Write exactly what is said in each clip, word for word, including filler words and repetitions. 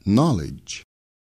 knowledge.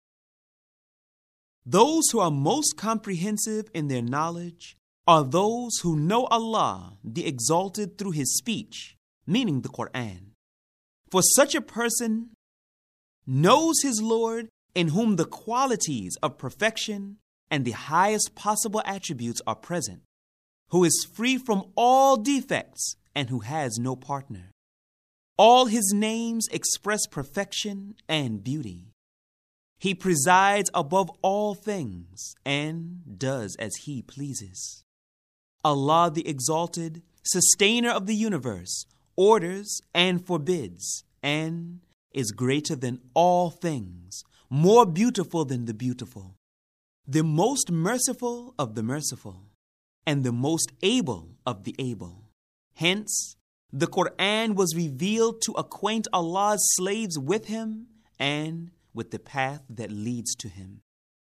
Those who are most comprehensive in their knowledge are those who know Allah, the Exalted, through His speech, meaning the Quran. For such a person knows his Lord, in whom the qualities of perfection and the highest possible attributes are present, who is free from all defects and who has no partner. All His names express perfection and beauty. He presides above all things and does as He pleases. Allah the Exalted, sustainer of the universe, orders and forbids, and is greater than all things, more beautiful than the beautiful, the most merciful of the merciful, and the most able of the able. Hence, the Quran was revealed to acquaint Allah's slaves with Him and with the path that leads to Him.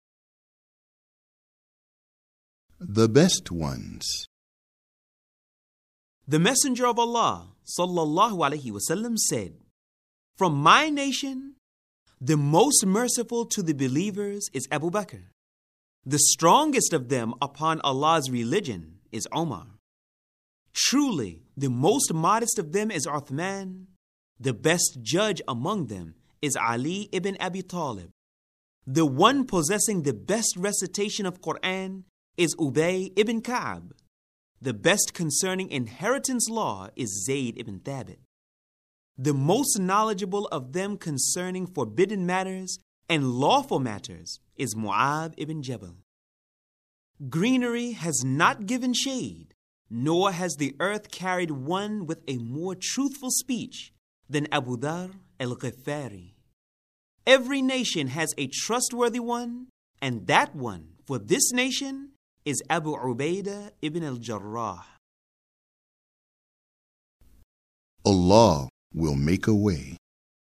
The best ones. The Messenger of Allah, sallallahu alaihi wasallam, said, "From my nation, the most merciful to the believers is Abu Bakr. The strongest of them upon Allah's religion is Omar. Truly, the most modest of them is Uthman. The best judge among them is Ali ibn Abi Talib. The one possessing the best recitation of Quran is Ubay ibn Ka'b. The best concerning inheritance law is Zayd ibn Thabit. The most knowledgeable of them concerning forbidden matters and lawful matters is Mu'adh ibn Jabal. Greenery has not given shade, nor has the earth carried one with a more truthful speech than Abu Dharr al-Ghifari. Every nation has a trustworthy one, and that one for this nation is Abu Ubaidah ibn al-Jarrah." Allah will make a way.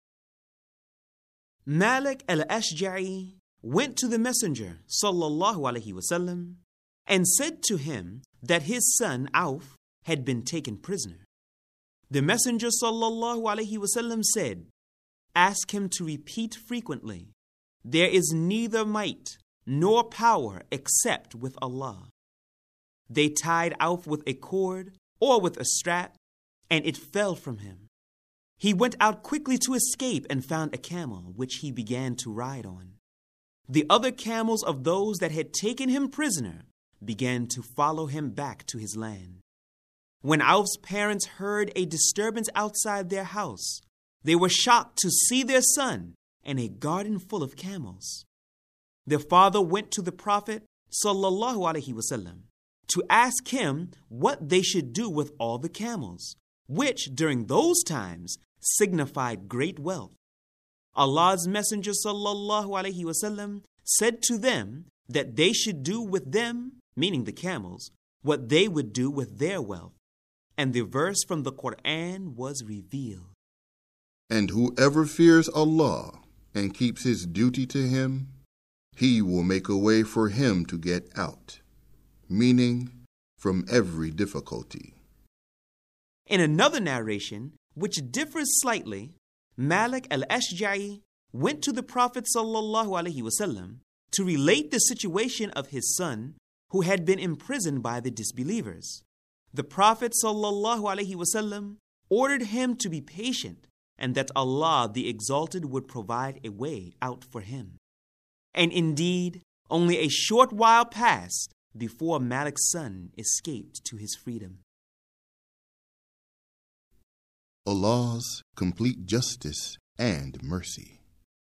Malik al-Ashja'i went to the Messenger sallallahu alaihi wasallam and said to him that his son Auf had been taken prisoner. The Messenger sallallahu alaihi wasallam said, "Ask him to repeat frequently, 'There is neither might nor power except with Allah.'" They tied Auf with a cord or with a strap, and it fell from him. He went out quickly to escape and found a camel, which he began to ride on. The other camels of those that had taken him prisoner began to follow him back to his land. When Auf's parents heard a disturbance outside their house, they were shocked to see their son in a garden full of camels. Their father went to the Prophet sallallahu alaihi wasallam to ask him what they should do with all the camels, which during those times signified great wealth. Allah's Messenger sallallahu alaihi wasallam said to them that they should do with them, meaning the camels, what they would do with their wealth. And the verse from the Quran was revealed. And whoever fears Allah and keeps his duty to Him, He will make a way for him to get out, meaning from every difficulty. In another narration, which differs slightly, Malik al-Ashja'i went to the Prophet sallallahu alaihi wasallam to relate the situation of his son who had been imprisoned by the disbelievers. The Prophet sallallahu alaihi wasallam ordered him to be patient and that Allah the Exalted would provide a way out for him. And indeed, only a short while passed before Malik's son escaped to his freedom. Allah's complete justice and mercy.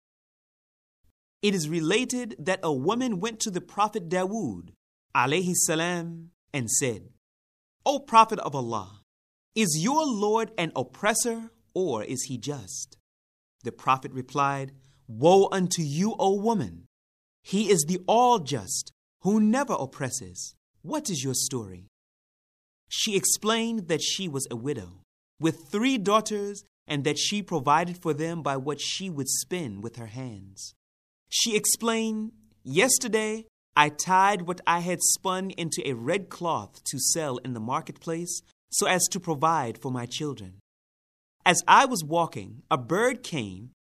It is related that a woman went to the Prophet Dawood alayhi salam and said, "O Prophet of Allah, is your Lord an oppressor or is he just?" The Prophet replied, "Woe unto you, O woman! He is the all-just, who never oppresses. What is your story?" She explained that she was a widow with three daughters and that she provided for them by what she would spin with her hands. She explained, "Yesterday I tied what I had spun into a red cloth to sell in the marketplace so as to provide for my children. As I was walking, a bird came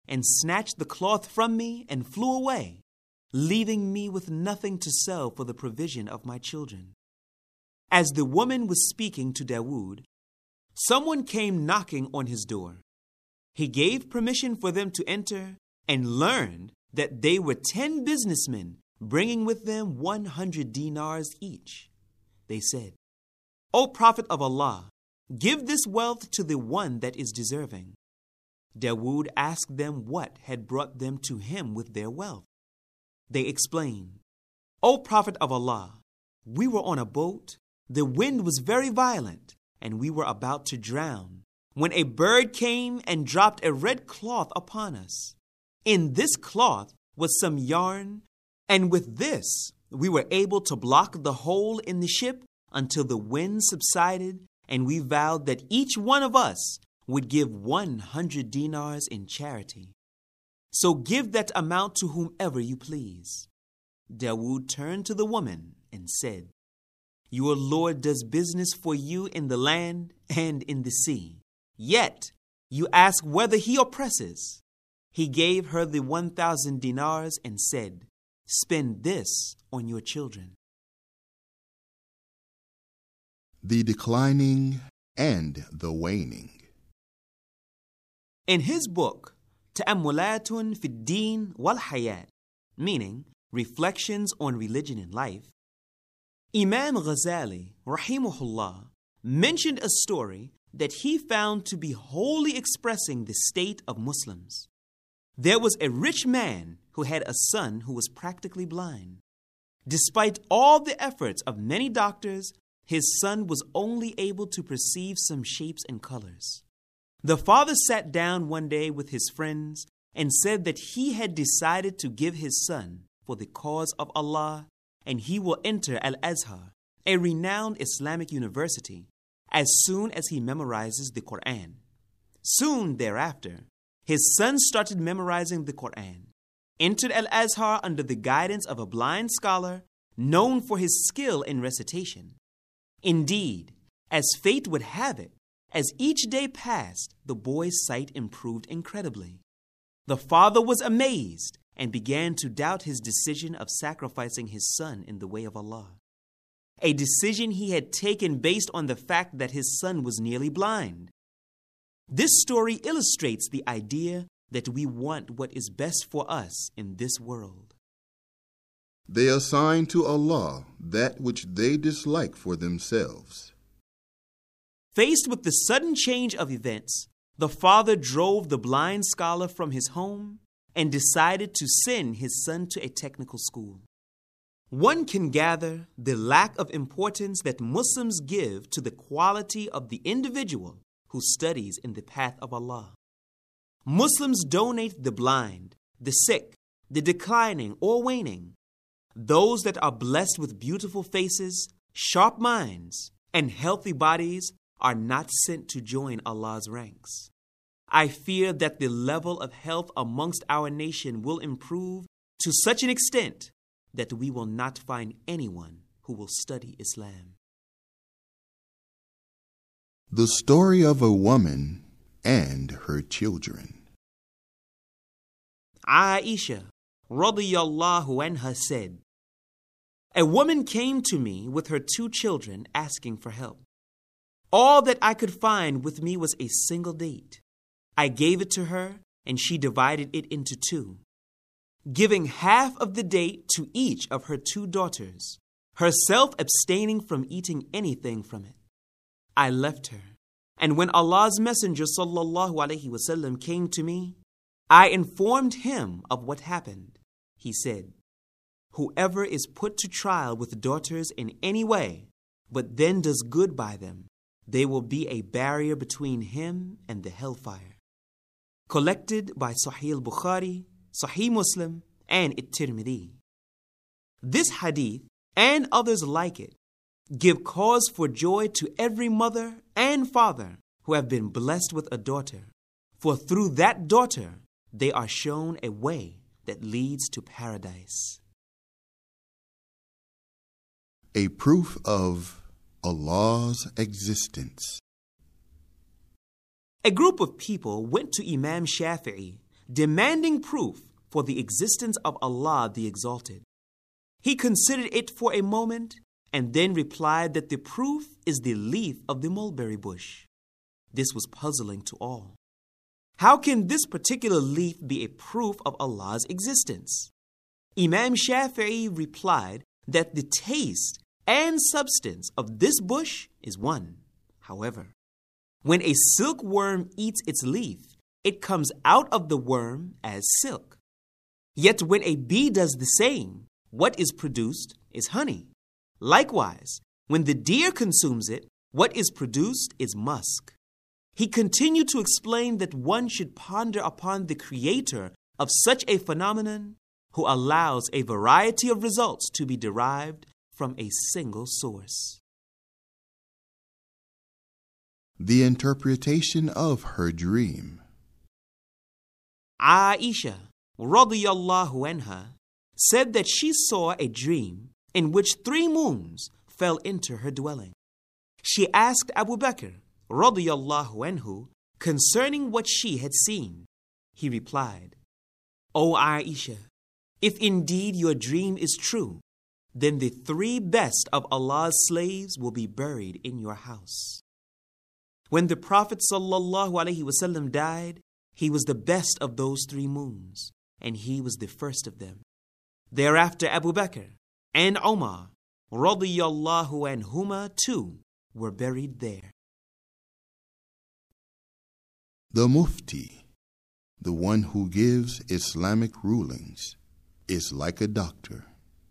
and snatched the cloth from me and flew away, leaving me with nothing to sell for the provision of my children. As the woman was speaking to Dawood, someone came knocking on his door. He gave permission for them to enter and learned that they were ten businessmen bringing with them one hundred dinars each. They said, "O Prophet of Allah, give this wealth to the one that is deserving." Dawood asked them what had brought them to him with their wealth. They explained, "O Prophet of Allah, we were on a boat, the wind was very violent, and we were about to drown, when a bird came and dropped a red cloth upon us. In this cloth was some yarn, and with this we were able to block the hole in the ship until the wind subsided, and we vowed that each one of us would give one hundred dinars in charity. So give that amount to whomever you please." Dawood turned to the woman and said, "Your Lord does business for you in the land and in the sea. Yet you ask whether he oppresses." He gave her the one thousand dinars and said, "Spend this on your children." The declining and the waning. In his book, Ta'ammulatun fi Din wal Hayat, meaning Reflections on Religion and Life, Imam Ghazali, rahimahullah, mentioned a story that he found to be wholly expressing the state of Muslims. There was a rich man who had a son who was practically blind. Despite all the efforts of many doctors, his son was only able to perceive some shapes and colors. The father sat down one day with his friends and said that he had decided to give his son for the cause of Allah, and he will enter Al-Azhar, a renowned Islamic university, as soon as he memorizes the Quran. Soon thereafter, his son started memorizing the Quran, entered Al-Azhar under the guidance of a blind scholar known for his skill in recitation. Indeed, as fate would have it, as each day passed, the boy's sight improved incredibly. The father was amazed and began to doubt his decision of sacrificing his son in the way of Allah, a decision he had taken based on the fact that his son was nearly blind. This story illustrates the idea that we want what is best for us in this world. They assign to Allah that which they dislike for themselves. Faced with the sudden change of events, the father drove the blind scholar from his home and decided to send his son to a technical school. One can gather the lack of importance that Muslims give to the quality of the individual who studies in the path of Allah. Muslims donate the blind, the sick, the declining or waning, those that are blessed with beautiful faces, sharp minds, and healthy bodies are not sent to join Allah's ranks. I fear that the level of health amongst our nation will improve to such an extent that we will not find anyone who will study Islam. The story of a woman and her children. Aisha, radiyallahu anha, said, "A woman came to me with her two children asking for help. All that I could find with me was a single date. I gave it to her, and she divided it into two, giving half of the date to each of her two daughters, herself abstaining from eating anything from it. I left her, and when Allah's Messenger sallallahu alaihi wasallam came to me, I informed him of what happened. He said, 'Whoever is put to trial with daughters in any way, but then does good by them, they will be a barrier between him and the hellfire.'" Collected by Sahih al-Bukhari, Sahih Muslim, and At-Tirmidhi. This hadith and others like it give cause for joy to every mother and father who have been blessed with a daughter, for through that daughter they are shown a way that leads to paradise. A proof of Allah's existence. A group of people went to Imam Shafi'i demanding proof for the existence of Allah the Exalted. He considered it for a moment and then replied that the proof is the leaf of the mulberry bush. This was puzzling to all. How can this particular leaf be a proof of Allah's existence? Imam Shafi'i replied that the taste and substance of this bush is one. However, when a silkworm eats its leaf, it comes out of the worm as silk. Yet when a bee does the same, what is produced is honey. Likewise, when the deer consumes it, what is produced is musk. He continued to explain that one should ponder upon the creator of such a phenomenon who allows a variety of results to be derived from a single source. The interpretation of her dream. Aisha radiyallahu anha said that she saw a dream in which three moons fell into her dwelling. She asked Abu Bakr radiyallahu anhu concerning what she had seen. He replied, "O Aisha, if indeed your dream is true, then the three best of Allah's slaves will be buried in your house." When the Prophet sallallahu alaihi wasallam died, he was the best of those three moons, and he was the first of them. Thereafter Abu Bakr and Umar radiyallahu anhuma too were buried there. The Mufti, the one who gives Islamic rulings, is like a doctor.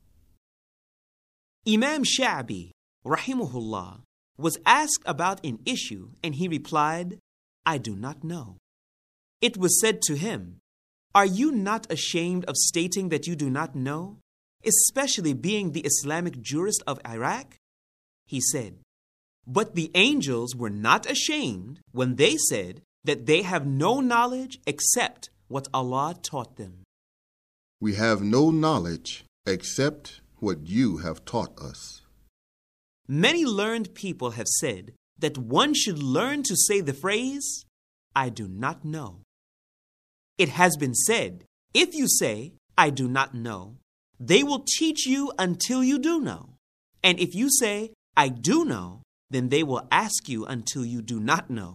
Imam Sha'bi rahimahullah was asked about an issue and he replied, "I do not know." It was said to him, "Are you not ashamed of stating that you do not know, especially being the Islamic jurist of Iraq?" He said, "But the angels were not ashamed when they said that they have no knowledge except what Allah taught them." We have no knowledge except what you have taught us. Many learned people have said that one should learn to say the phrase, "I do not know." It has been said, if you say, "I do not know," they will teach you until you do know. And if you say, "I do know," then they will ask you until you do not know.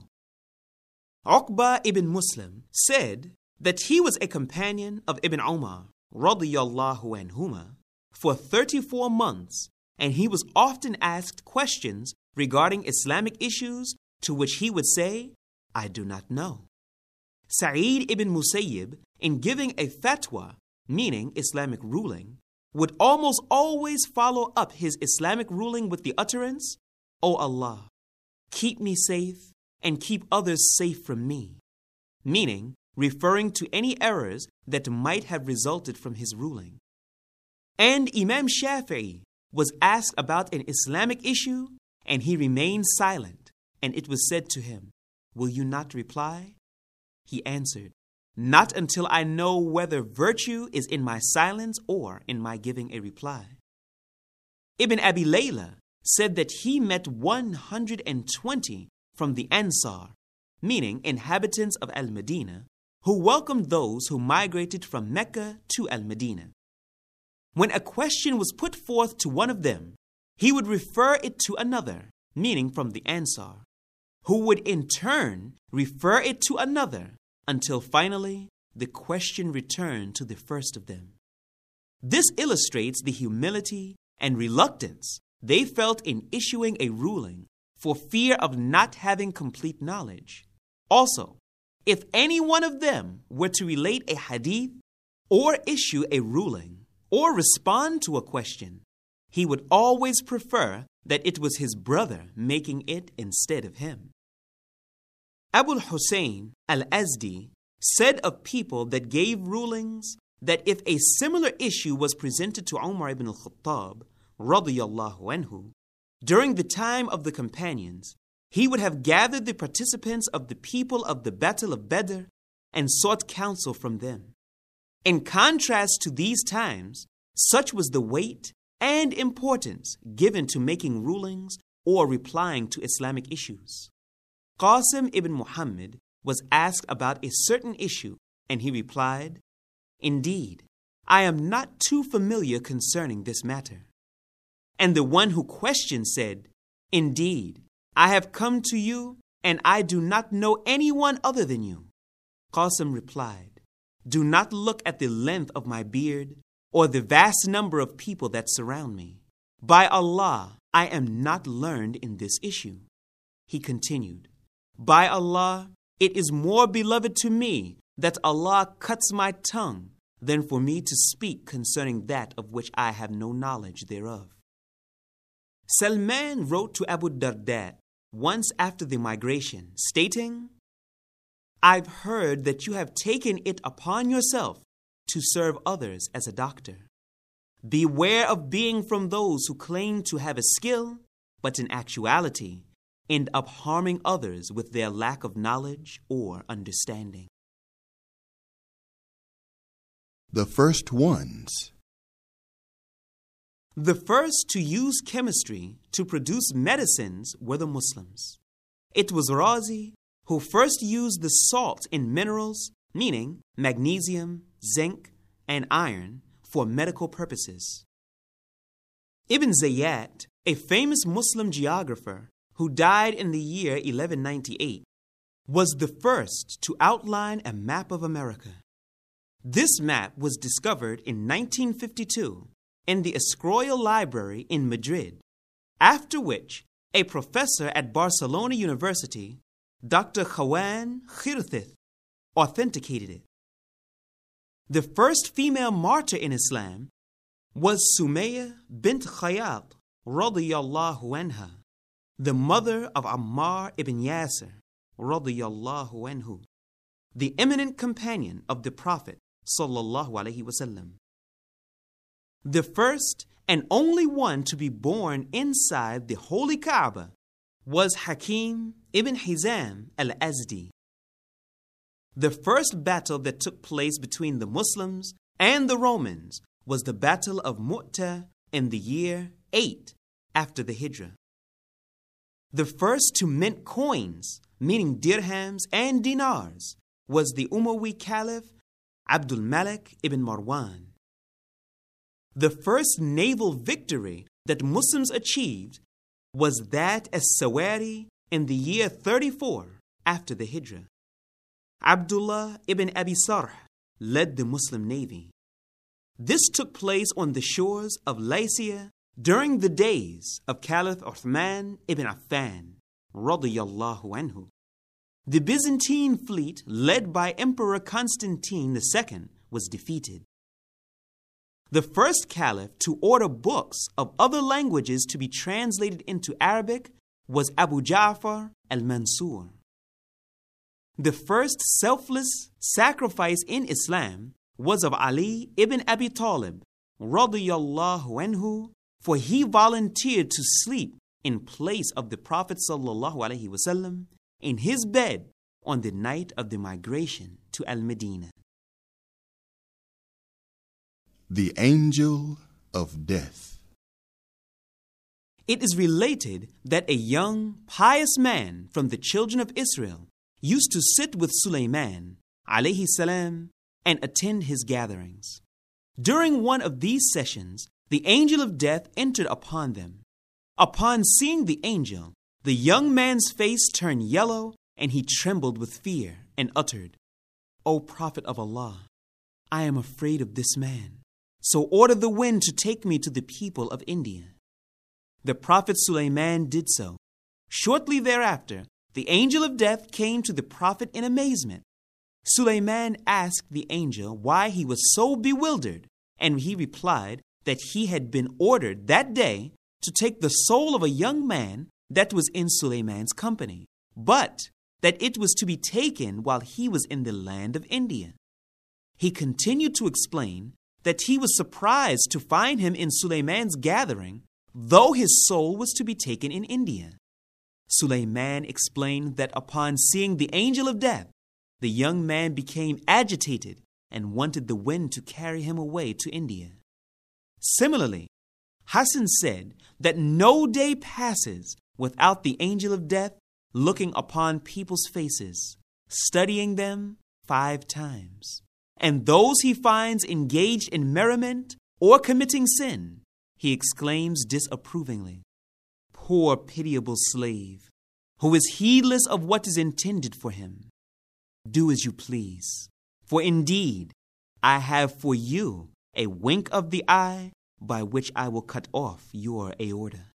Uqba ibn Muslim said that he was a companion of Ibn Umar radiyallahu anhuma for thirty-four months, and he was often asked questions regarding Islamic issues to which he would say, "I do not know." Sa'id ibn Musayyib, in giving a fatwa, meaning Islamic ruling, would almost always follow up his Islamic ruling with the utterance, "O Allah, keep me safe and keep others safe from me," meaning referring to any errors that might have resulted from his ruling. And Imam Shafi'i was asked about an Islamic issue and he remained silent, and it was said to him, "Will you not reply?" He answered, "Not until I know whether virtue is in my silence or in my giving a reply." Ibn Abi Layla said that he met one hundred twenty from the Ansar, meaning inhabitants of Al-Madinah, who welcomed those who migrated from Mecca to Al-Madinah. When a question was put forth to one of them, he would refer it to another, meaning from the Ansar, who would in turn refer it to another, until finally the question returned to the first of them. This illustrates the humility and reluctance they felt in issuing a ruling for fear of not having complete knowledge. Also, if any one of them were to relate a hadith or issue a ruling or respond to a question, he would always prefer that it was his brother making it instead of him. Abu Hussein al-Azdi said of people that gave rulings that if a similar issue was presented to Umar ibn al-Khattab radiyallahu anhu during the time of the companions, he would have gathered the participants of the people of the Battle of Badr and sought counsel from them. In contrast to these times, such was the weight and importance given to making rulings or replying to Islamic issues. Qasim ibn Muhammad was asked about a certain issue And he replied, "Indeed, I am not too familiar concerning this matter." And the one who questioned said, "Indeed, I have come to you, and I do not know anyone other than you." Qasim replied, "Do not look at the length of my beard or the vast number of people that surround me. By Allah, I am not learned in this issue." He continued, "By Allah, it is more beloved to me that Allah cuts my tongue than for me to speak concerning that of which I have no knowledge thereof." Salman wrote to Abu Darda once after the migration, stating, "I've heard that you have taken it upon yourself to serve others as a doctor. Beware of being from those who claim to have a skill, but in actuality end up harming others with their lack of knowledge or understanding." The first ones. The first to use chemistry to produce medicines were the Muslims. It was Razi who first used the salt in minerals, meaning magnesium, zinc, and iron, for medical purposes. Ibn Zayyat, a famous Muslim geographer who died in the year eleven ninety-eight, was the first to outline a map of America. This map was discovered in nineteen fifty-two in the Escorial Library in Madrid, after which a professor at Barcelona University, Doctor Juan Khirthith, authenticated it. The first female martyr in Islam was Sumayya bint Khayyat radiyallahu anha, the mother of Ammar ibn Yasir radiyallahu anhu, the eminent companion of the Prophet sallallahu alaihi wasallam. The first and only one to be born inside the Holy Kaaba was Hakim ibn Hizam al-Azdi. The first battle that took place between the Muslims and the Romans was the Battle of Mu'tah in the year eight after the Hijrah. The first to mint coins, meaning dirhams and dinars, was the Umayyad Caliph Abdul Malik ibn Marwan. The first naval victory that Muslims achieved was that at Sawari in the year thirty-four after the Hijrah. Abdullah ibn Abi Sarh led the Muslim navy. This took place on the shores of Lycia during the days of Caliph Uthman ibn Affan radiyallahu anhu. The Byzantine fleet led by Emperor Constantine the Second was defeated. The first caliph to order books of other languages to be translated into Arabic was Abu Ja'far al-Mansur. The first selfless sacrifice in Islam was of Ali ibn Abi Talib radiyallahu anhu, for he volunteered to sleep in place of the Prophet sallallahu alaihi wasallam in his bed on the night of the migration to Al-Medina. The Angel of Death. It is related that a young, pious man from the children of Israel used to sit with Sulaiman alayhi salam and attend his gatherings. During one of these sessions, the angel of death entered upon them. Upon seeing the angel, the young man's face turned yellow and he trembled with fear and uttered, "O Prophet of Allah, I am afraid of this man. So order the wind to take me to the people of India." The Prophet Sulaiman did so. Shortly thereafter, the angel of death came to the Prophet in amazement. Sulaiman asked the angel why he was so bewildered, and he replied that he had been ordered that day to take the soul of a young man that was in Sulaiman's company, but that it was to be taken while he was in the land of India. He continued to explain that he was surprised to find him in Sulaiman's gathering, though his soul was to be taken in India. Sulaiman explained that upon seeing the angel of death, the young man became agitated and wanted the wind to carry him away to India. Similarly, Hassan said that no day passes without the angel of death looking upon people's faces, studying them, five times. And those he finds engaged in merriment or committing sin, he exclaims disapprovingly, "Poor pitiable slave, who is heedless of what is intended for him. Do as you please, for indeed I have for you a wink of the eye by which I will cut off your aorta."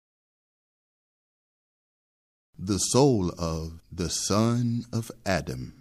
The soul of the son of Adam.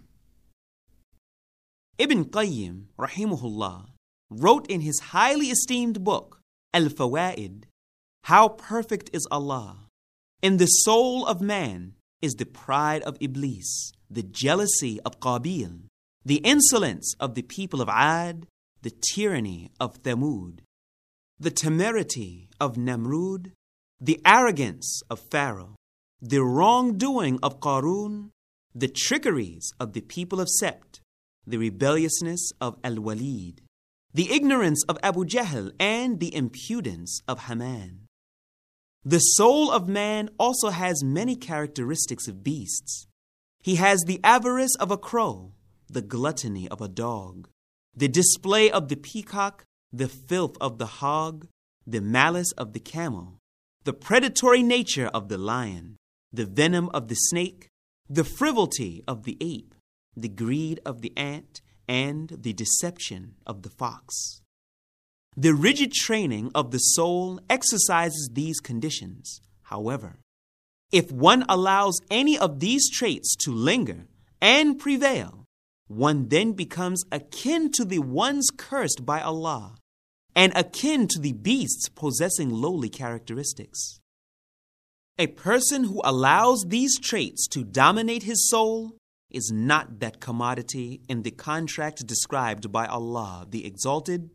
Ibn Qayyim, rahimahullah, wrote in his highly esteemed book, Al-Fawaid, how perfect is Allah. In the soul of man is the pride of Iblis, the jealousy of Qabil, the insolence of the people of Ad, the tyranny of Thamud, the temerity of Namrud, the arrogance of Pharaoh, the wrongdoing of Qarun, the trickeries of the people of Sept, the rebelliousness of Al-Walid, the ignorance of Abu Jahl, and the impudence of Haman. The soul of man also has many characteristics of beasts. He has the avarice of a crow, the gluttony of a dog, the display of the peacock, the filth of the hog, the malice of the camel, the predatory nature of the lion, the venom of the snake, the frivolity of the ape, the greed of the ant, and the deception of the fox. The rigid training of the soul exercises these conditions. However, if one allows any of these traits to linger and prevail, one then becomes akin to the ones cursed by Allah and akin to the beasts possessing lowly characteristics. A person who allows these traits to dominate his soul is not that commodity in the contract described by Allah the Exalted.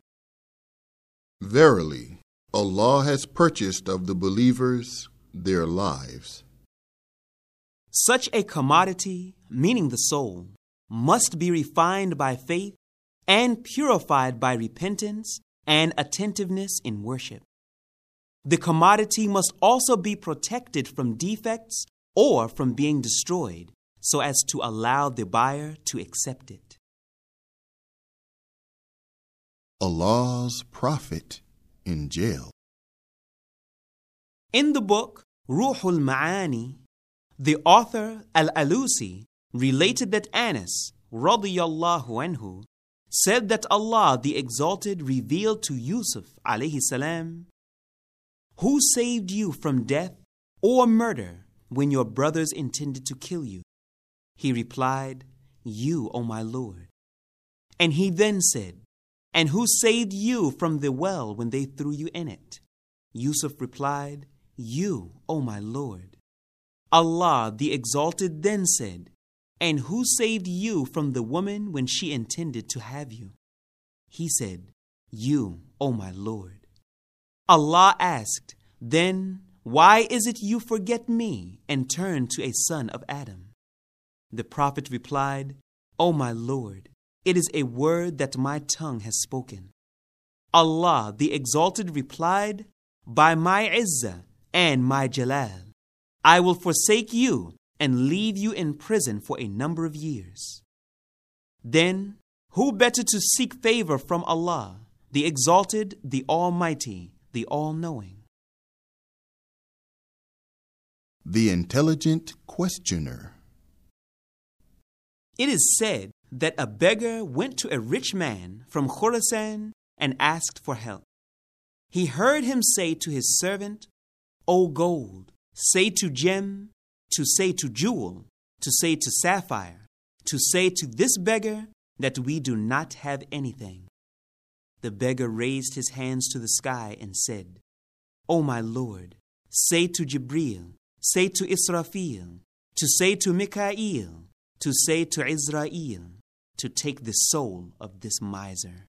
Verily, Allah has purchased of the believers their lives. Such a commodity, meaning the soul, must be refined by faith and purified by repentance and attentiveness in worship. The commodity must also be protected from defects or from being destroyed so as to allow the buyer to accept it. Allah's prophet in jail. In the book Ruhul Ma'ani, the author Al-Alusi related that Anas, radiyallahu anhu, said that Allah the Exalted revealed to Yusuf alayhi salam, "Who saved you from death or murder when your brothers intended to kill you?" He replied, "You, O my Lord." And he then said, "And who saved you from the well when they threw you in it?" Yusuf replied, "You, O my Lord." Allah the Exalted then said, "And who saved you from the woman when she intended to have you?" He said, "You, O my Lord." Allah asked, "Then why is it you forget me and turn to a son of Adam?" The Prophet replied, "O my Lord, it is a word that my tongue has spoken." Allah the Exalted replied, "By my Izzah and my Jalal, I will forsake you and leave you in prison for a number of years." Then, who better to seek favor from Allah, the Exalted, the Almighty, the All-Knowing? The intelligent questioner. It is said that a beggar went to a rich man from Khurasan and asked for help. He heard him say to his servant, "O gold, say to gem, to say to jewel, to say to sapphire, to say to this beggar that we do not have anything." The beggar raised his hands to the sky and said, "O my Lord, say to Jibreel, say to Israfil, to say to Mikael, to say to Israel, to take the soul of this miser."